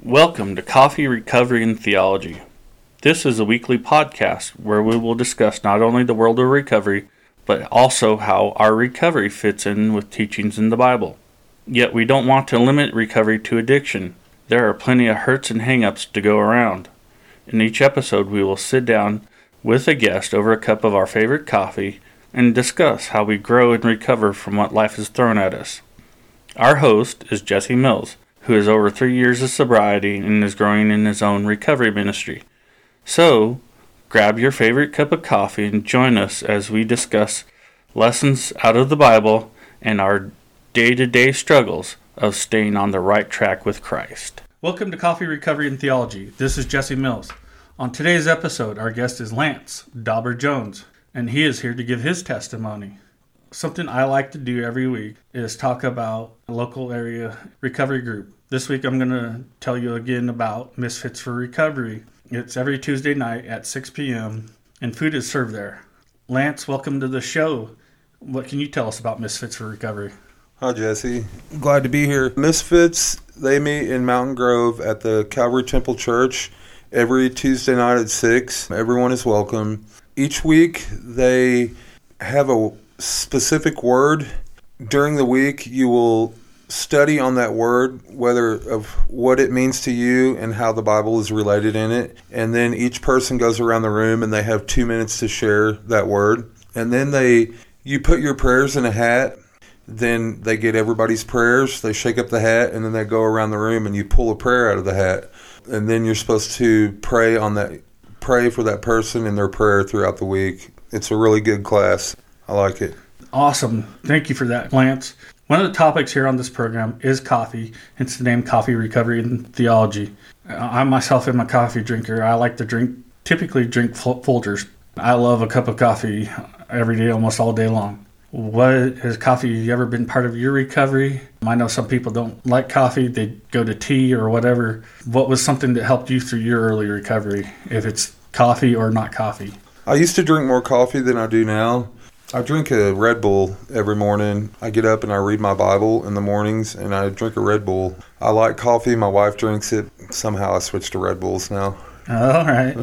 Welcome to Coffee, Recovery, and Theology. This is a weekly podcast where we will discuss not only the world of recovery, but also how our recovery fits in with teachings in the Bible. Yet we don't want to limit recovery to addiction. There are plenty of hurts and hang-ups to go around. In each episode, we will sit down with a guest over a cup of our favorite coffee and discuss how we grow and recover from what life has thrown at us. Our host is Jesse Mills, who has over 3 years of sobriety and is growing in his own recovery ministry. So, grab your favorite cup of coffee and join us as we discuss lessons out of the Bible and our day-to-day struggles of staying on the right track with Christ. Welcome to Coffee, Recovery, and Theology. This is Jesse Mills. On today's episode, our guest is Lance Dauber Jones, and he is here to give his testimony. Something I like to do every week is talk about a local area recovery group. This week I'm going to tell you again about Misfits for Recovery. It's every Tuesday night at 6 p.m. and food is served there. Lance, welcome to the show. What can you tell us about Misfits for Recovery? Hi, Jesse. Glad to be here. Misfits, they meet in Mountain Grove at the Calvary Temple Church every Tuesday night at 6. Everyone is welcome. Each week they have a specific word. During the week you will study on that word, whether of what it means to you and how the Bible is related in it, and then each person goes around the room and they have 2 minutes to share that word, and then you put your prayers in a hat. Then they get everybody's prayers, they shake up the hat, and then they go around the room and you pull a prayer out of the hat, and then you're supposed to pray for that person in their prayer throughout the week. It's a really good class. I like it. Awesome. Thank you for that, Lance. One of the topics here on this program is coffee, hence the name Coffee, Recovery, and Theology. I myself am a coffee drinker. I like to typically drink Folgers. I love a cup of coffee every day, almost all day long. Has coffee ever been part of your recovery? I know some people don't like coffee. They go to tea or whatever. What was something that helped you through your early recovery, if it's coffee or not coffee? I used to drink more coffee than I do now. I drink a Red Bull every morning. I get up and I read my Bible in the mornings and I drink a Red Bull. I like coffee. My wife drinks it. Somehow I switched to Red Bulls now. All right.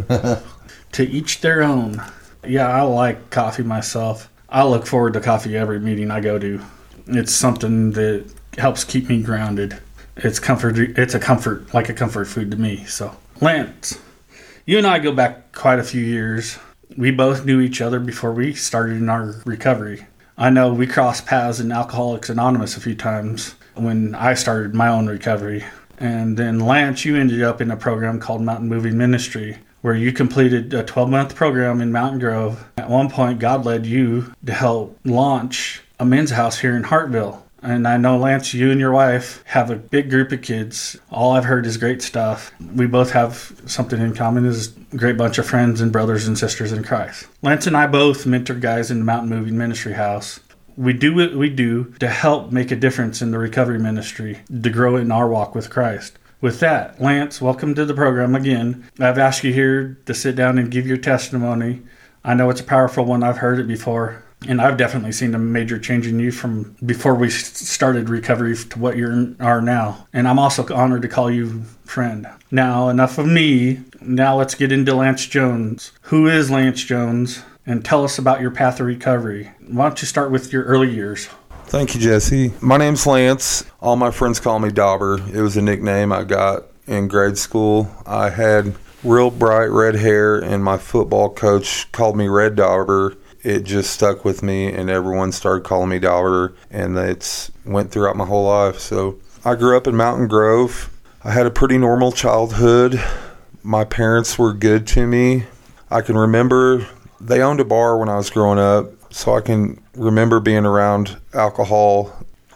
To each their own. Yeah, I like coffee myself. I look forward to coffee every meeting I go to. It's something that helps keep me grounded. It's a comfort, like a comfort food to me. So, Lance, you and I go back quite a few years. We both knew each other before we started in our recovery. I know we crossed paths in Alcoholics Anonymous a few times when I started my own recovery. And then, Lance, you ended up in a program called Mountain Moving Ministry, where you completed a 12-month program in Mountain Grove. At one point, God led you to help launch a men's house here in Hartville. And I know, Lance, you and your wife have a big group of kids. All I've heard is great stuff. We both have something in common, is a great bunch of friends and brothers and sisters in Christ. Lance and I both mentor guys in the Mountain Moving Ministry House. We do what we do to help make a difference in the recovery ministry, to grow in our walk with Christ. With that, Lance, welcome to the program again. I've asked you here to sit down and give your testimony. I know it's a powerful one. I've heard it before. And I've definitely seen a major change in you from before we started recovery to what you are now. And I'm also honored to call you friend. Now, enough of me. Now let's get into Lance Jones. Who is Lance Jones? And tell us about your path of recovery. Why don't you start with your early years? Thank you, Jesse. My name's Lance. All my friends call me Dauber. It was a nickname I got in grade school. I had real bright red hair, and my football coach called me Red Dauber. It just stuck with me, and everyone started calling me Dauber, and it's went throughout my whole life. So I grew up in Mountain Grove. I had a pretty normal childhood. My parents were good to me. I can remember they owned a bar when I was growing up, so I can remember being around alcohol.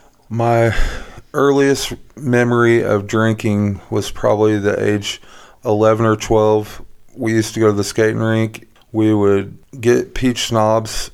My earliest memory of drinking was probably the age 11 or 12. We used to go to the skating rink. We would get peach schnapps.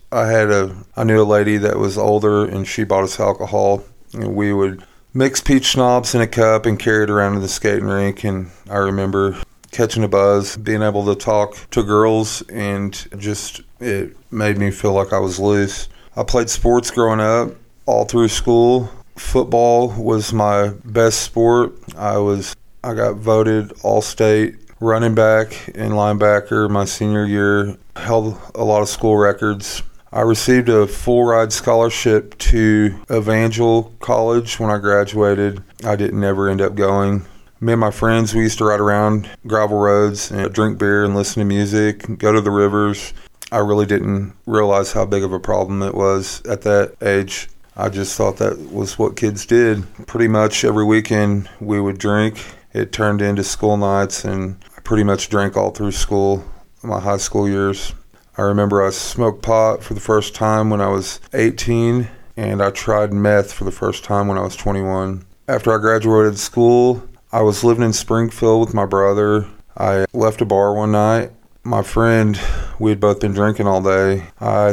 I knew a lady that was older, and she bought us alcohol. And we would mix peach schnapps in a cup and carry it around to the skating rink. And I remember catching a buzz, being able to talk to girls, and just it made me feel like I was loose. I played sports growing up all through school. Football was my best sport. I I got voted All-State running back and linebacker my senior year, held a lot of school records. I received a full-ride scholarship to Evangel College when I graduated. I didn't ever end up going. Me and my friends, we used to ride around gravel roads and drink beer and listen to music, go to the rivers. I really didn't realize how big of a problem it was at that age. I just thought that was what kids did. Pretty much every weekend we would drink. It turned into school nights, and I pretty much drank all through school, my high school years. I remember I smoked pot for the first time when I was 18, and I tried meth for the first time when I was 21. After I graduated school, I was living in Springfield with my brother. I left a bar one night. My friend, we had both been drinking all day. I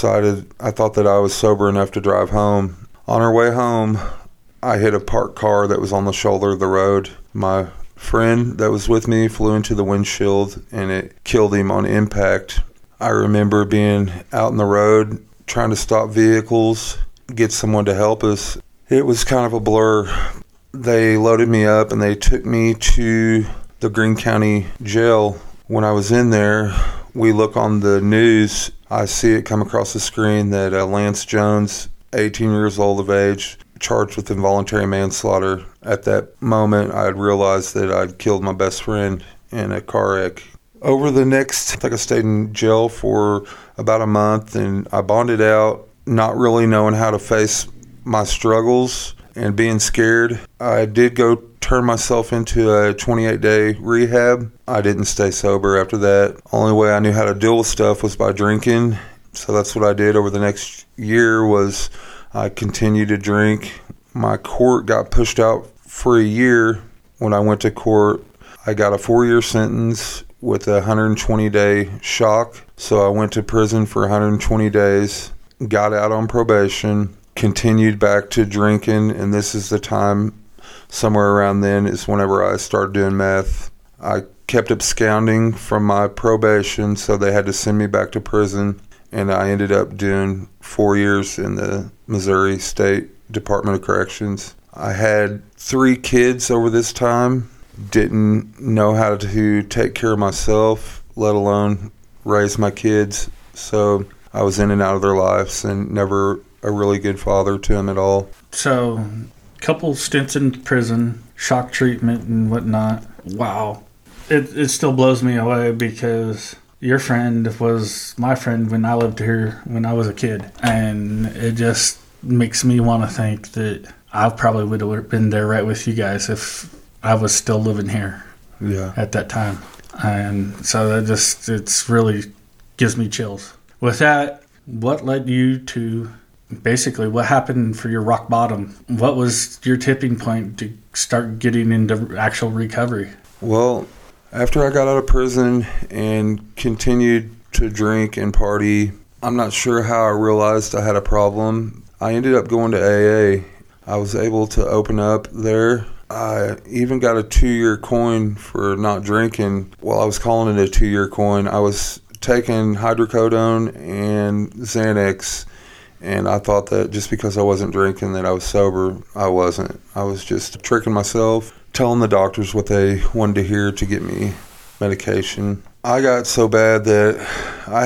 thought that I was sober enough to drive home. On our way home, I hit a parked car that was on the shoulder of the road. My friend that was with me flew into the windshield, and it killed him on impact. I remember being out in the road, trying to stop vehicles, get someone to help us. It was kind of a blur. They loaded me up and they took me to the Greene County Jail. When I was in there, we look on the news. I see it come across the screen that Lance Jones, 18 years old of age, charged with involuntary manslaughter. At that moment, I had realized that I'd killed my best friend in a car wreck. Over the next, I think I stayed in jail for about a month, and I bonded out, not really knowing how to face my struggles and being scared. I did go turn myself into a 28-day rehab. I didn't stay sober after that. Only way I knew how to deal with stuff was by drinking. So that's what I did over the next year. Was I continued to drink. My court got pushed out for a year. When I went to court, I got a 4-year sentence with a 120-day shock. So I went to prison for 120 days, got out on probation, continued back to drinking, and this is the time, somewhere around then, is whenever I started doing meth. I kept absconding from my probation, so they had to send me back to prison, and I ended up doing 4 years in the Missouri State Department of Corrections. I had 3 kids over this time, didn't know how to take care of myself, let alone raise my kids, so I was in and out of their lives and never a really good father to them at all. So, couple stints in prison, shock treatment and whatnot. Wow. It still blows me away because your friend was my friend when I lived here when I was a kid. And it just makes me want to think that I probably would have been there right with you guys if I was still living here at that time. And so it's really gives me chills. With that, what led you to... Basically, what happened for your rock bottom? What was your tipping point to start getting into actual recovery? Well, after I got out of prison and continued to drink and party, I'm not sure how I realized I had a problem. I ended up going to AA. I was able to open up there. I even got a 2-year coin for not drinking. Well, I was calling it a 2-year coin. I was taking hydrocodone and Xanax. And I thought that just because I wasn't drinking that I was sober. I wasn't. I was just tricking myself, telling the doctors what they wanted to hear to get me medication. I got so bad that I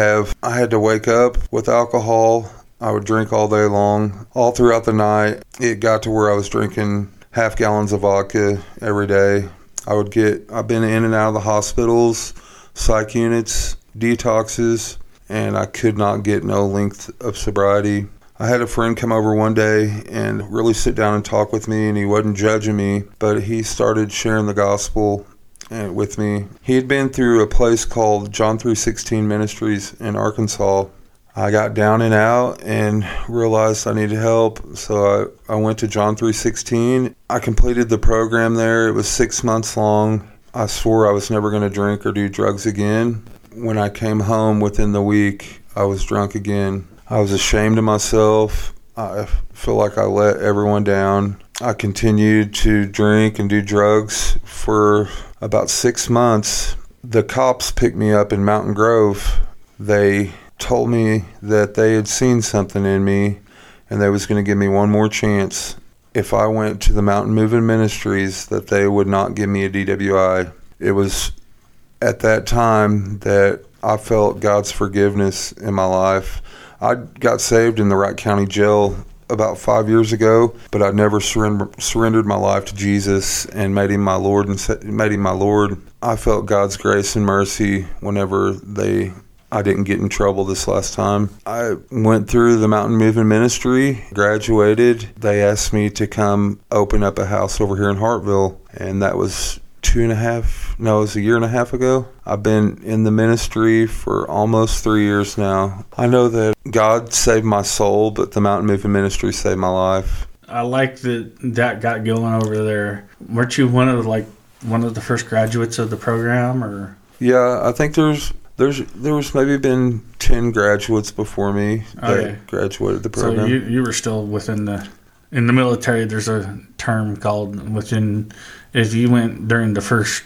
had to wake up with alcohol. I would drink all day long, all throughout the night. It got to where I was drinking half gallons of vodka every day. I've been in and out of the hospitals, psych units, detoxes, and I could not get no length of sobriety. I had a friend come over one day and really sit down and talk with me, and he wasn't judging me, but he started sharing the gospel with me. He had been through a place called John 3:16 Ministries in Arkansas. I got down and out and realized I needed help, so I went to John 3:16. I completed the program there. It was 6 months long. I swore I was never going to drink or do drugs again. When I came home within the week, I was drunk again. I was ashamed of myself. I feel like I let everyone down. I continued to drink and do drugs for about 6 months. The cops picked me up in Mountain Grove. They told me that they had seen something in me and they was going to give me one more chance. if I went to the Mountain Moving Ministries that they would not give me a DWI. It was at that time that I felt God's forgiveness in my life. I got saved in the Wright County Jail about 5 years ago, but I never surrendered my life to Jesus and made him my Lord I felt God's grace and mercy whenever I didn't get in trouble this last time. I went through the Mountain Moving Ministry, graduated. They asked me to come open up a house over here in Hartville, and that was it was a year and a half ago. I've been in the ministry for almost 3 years now. I know that God saved my soul, but the Mountain Moving Ministry saved my life. I like that got going over there. Weren't you one of the first graduates of the program, or? Yeah, I think there was maybe been 10 graduates before me that graduated the program. So you were still in the military. There's a term called if you went during the first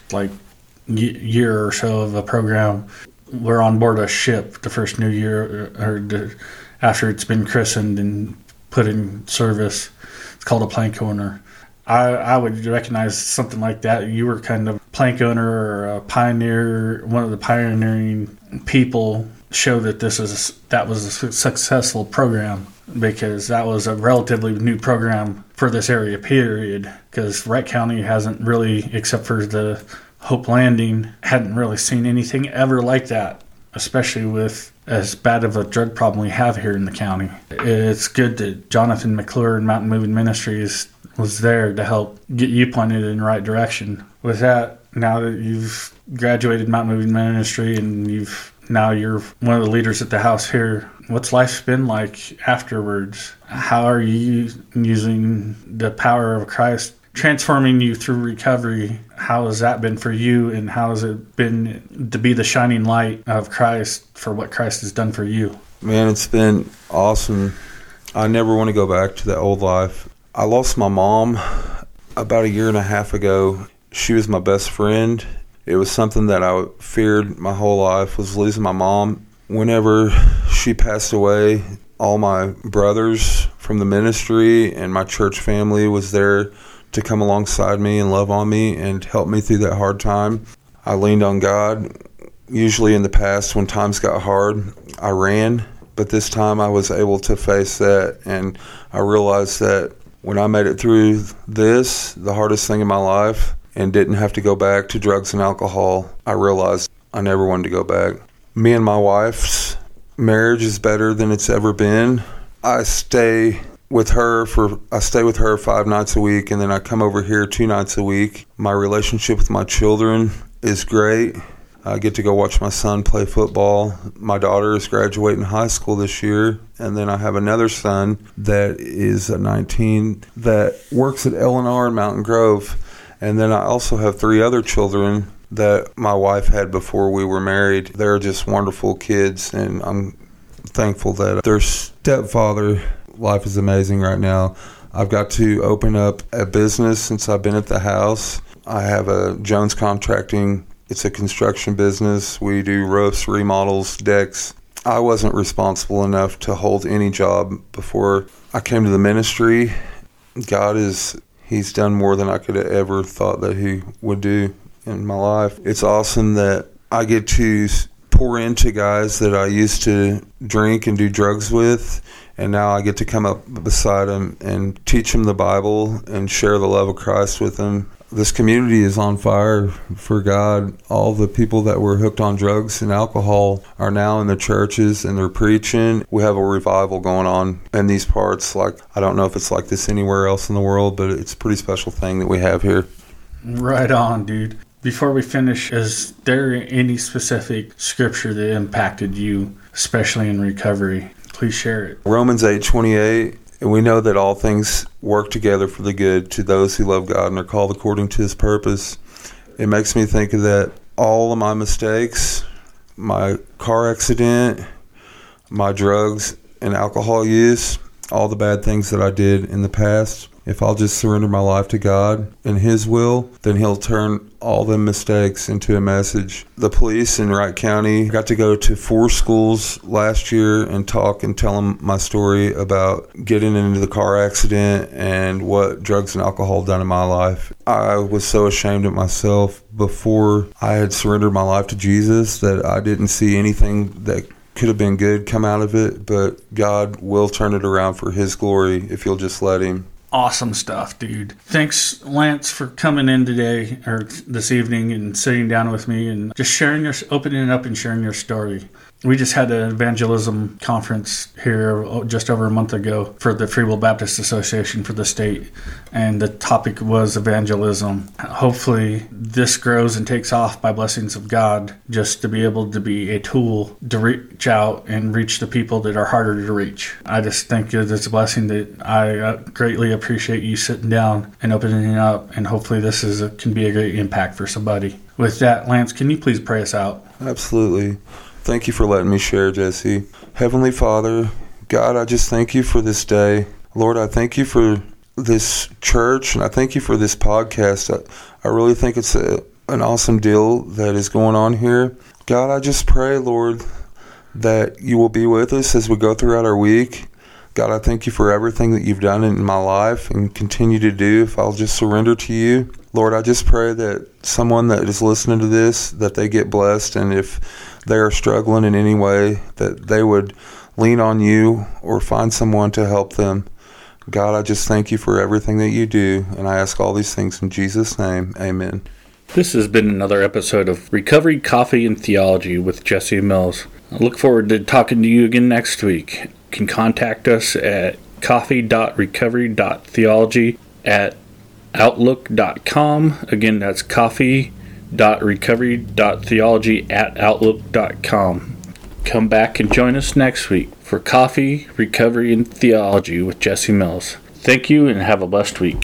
year or so of a program, we're on board a ship the first new year after it's been christened and put in service. It's called a plank owner. I would recognize something like that. You were kind of plank owner or a pioneer, one of the pioneering people. Show that that was a successful program, because that was a relatively new program for this area, period. Because Wright County hasn't really, except for the Hope Landing, hadn't really seen anything ever like that, especially with as bad of a drug problem we have here in the county. It's good that Jonathan McClure and Mountain Moving Ministries was there to help get you pointed in the right direction. With that, now that you've graduated Mountain Moving Ministry and now you're one of the leaders at the house here, what's life been like afterwards? How are you using the power of Christ transforming you through recovery? How has that been for you, and how has it been to be the shining light of Christ for what Christ has done for you? Man, it's been awesome. I never want to go back to that old life. I lost my mom about a year and a half ago. She was my best friend. It was something that I feared my whole life, was losing my mom. Whenever she passed away, all my brothers from the ministry and my church family was there to come alongside me and love on me and help me through that hard time. I leaned on God. Usually in the past, when times got hard, I ran. But this time I was able to face that, and I realized that when I made it through the hardest thing in my life, and didn't have to go back to drugs and alcohol, I realized I never wanted to go back. Me and my wife's marriage is better than it's ever been. I stay with her 5 nights a week, and then I come over here 2 nights a week. My relationship with my children is great. I get to go watch my son play football. My daughter is graduating high school this year, and then I have another son that is 19 that works at L&R in Mountain Grove. And then I also have 3 other children that my wife had before we were married. They're just wonderful kids, and I'm thankful that their stepfather, life is amazing right now. I've got to open up a business since I've been at the house. I have a Jones Contracting. It's a construction business. We do roofs, remodels, decks. I wasn't responsible enough to hold any job before I came to the ministry. He's done more than I could have ever thought that he would do in my life. It's awesome that I get to pour into guys that I used to drink and do drugs with, and now I get to come up beside them and teach them the Bible and share the love of Christ with them. This community is on fire for God. All the people that were hooked on drugs and alcohol are now in the churches, and they're preaching. We have a revival going on in these parts. I don't know if it's like this anywhere else in the world, but it's a pretty special thing that we have here. Right on, dude. Before we finish, is there any specific scripture that impacted you, especially in recovery? Please share it. Romans 8:28. And we know that all things work together for the good to those who love God and are called according to his purpose. It makes me think of that all of my mistakes, my car accident, my drugs and alcohol use, all the bad things that I did in the past, if I'll just surrender my life to God and His will, then He'll turn all the mistakes into a message. The police in Wright County got to go to 4 schools last year and talk and tell them my story about getting into the car accident and what drugs and alcohol done in my life. I was so ashamed of myself before I had surrendered my life to Jesus that I didn't see anything that could have been good come out of it, but God will turn it around for His glory if you'll just let Him. Awesome stuff, dude. Thanks, Lance, for coming in today or this evening and sitting down with me and just opening it up and sharing your story. We just had an evangelism conference here just over a month ago for the Free Will Baptist Association for the state, and the topic was evangelism. Hopefully this grows and takes off by blessings of God, just to be able to be a tool to reach out and reach the people that are harder to reach. I just think it's a blessing that I greatly appreciate you sitting down and opening it up, and hopefully this can be a great impact for somebody. With that, Lance, can you please pray us out? Absolutely. Thank you for letting me share, Jesse. Heavenly Father, God, I just thank you for this day. Lord, I thank you for this church, and I thank you for this podcast. I really think it's an awesome deal that is going on here. God, I just pray, Lord, that you will be with us as we go throughout our week. God, I thank you for everything that you've done in my life and continue to do if I'll just surrender to you. Lord, I just pray that someone that is listening to this, that they get blessed, and if they are struggling in any way, that they would lean on you or find someone to help them. God, I just thank you for everything that you do, and I ask all these things in Jesus' name. Amen. This has been another episode of Recovery, Coffee, and Theology with Jesse Mills. I look forward to talking to you again next week. You can contact us at coffee.recovery.theology@outlook.com. Again, that's coffee.recovery.theology@outlook.com. Come back and join us next week for Coffee, Recovery, and Theology with Jesse Mills. Thank you and have a blessed week.